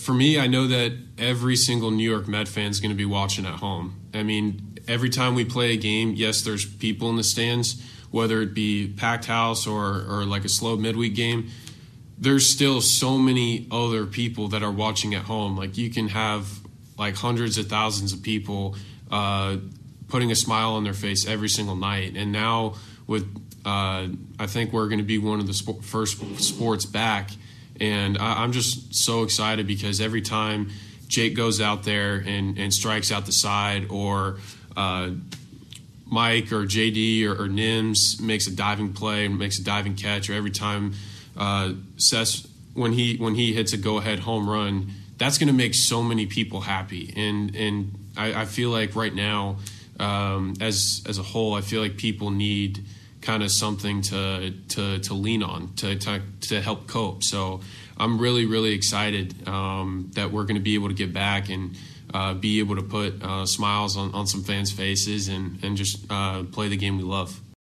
for me, I know that every single New York Met fan is going to be watching at home. I mean, every time we play a game, yes, there's people in the stands, whether it be packed house or like a slow midweek game. There's still so many other people that are watching at home. Like, you can have like hundreds of thousands of people putting a smile on their face every single night. And now with I think we're going to be one of the first sports back. And I'm just so excited because every time Jake goes out there and strikes out the side, or Mike or JD or Nims makes a diving play and makes a diving catch, or every time Seth, when he hits a go-ahead home run, that's going to make so many people happy. And I feel like right now, as a whole, I feel like people need kind of something to lean on to help cope. So I'm really, really excited that we're going to be able to get back and be able to put smiles on some fans' faces and just play the game we love.